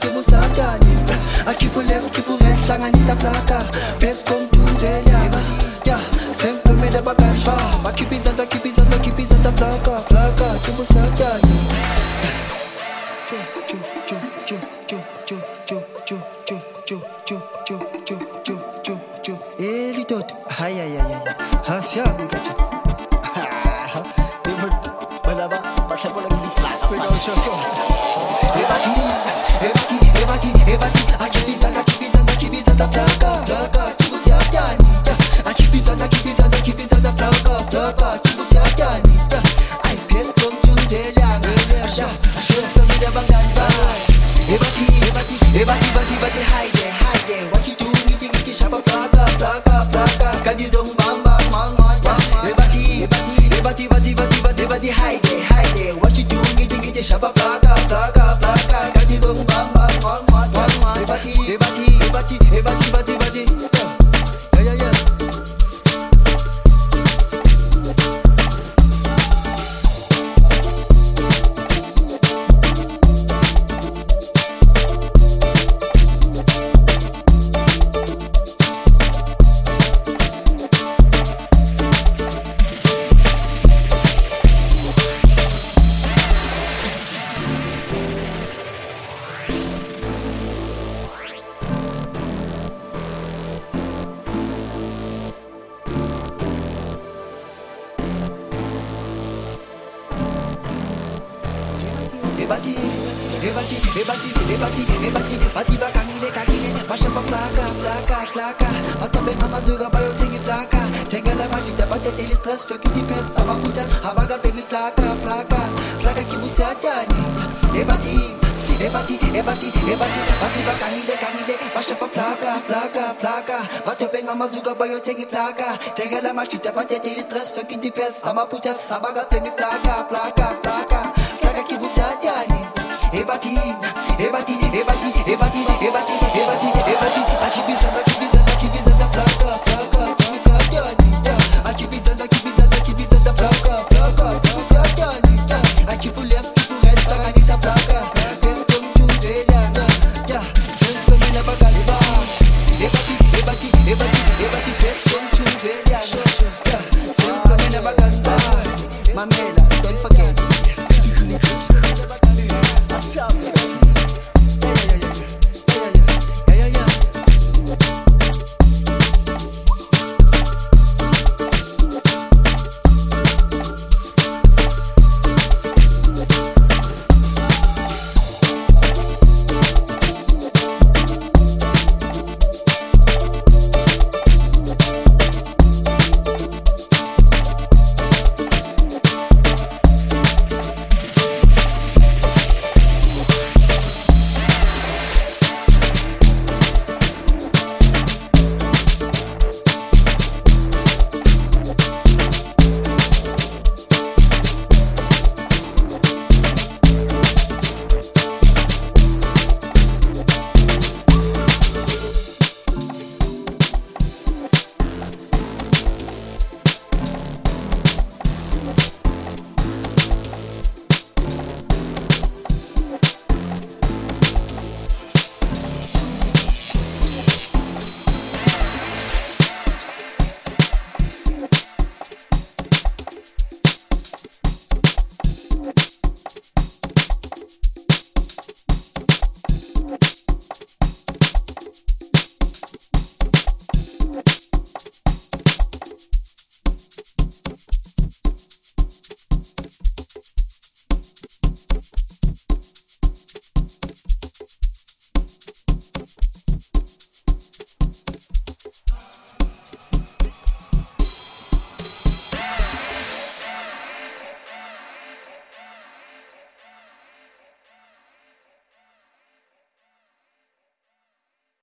ke busatani akhipho left khipho right hlanganisa plaka best komtundela ya sengiphumela bakamba bakhiphiza plaka ke busatani Elitot ay hasyami kacho Balaba, pasa por aquí plata. pero yo soy Evati akiphiza plaka ke busatani akiphiza plaka ke busatani ay best komtundela asha sengiphumela bakamba Evati hide what you do ngithi shaba plaka kanti zongibamba Evati hide what you do ngithi shaba plaka kanti zongibamba Evati yeah Evati bakangile bashapa plaka Atobe ngamazuga bayothenga iplaka Thengela majida batetela stress sokithi pesa abakuta abakabhemi plaka ke busatani Evati bakangile bashapa plaka Atobe ngamazuga bayothenga iplaka Thengela majida batetela stress sokithi pesa abakuta abakabhemi plaka ke busatani Evati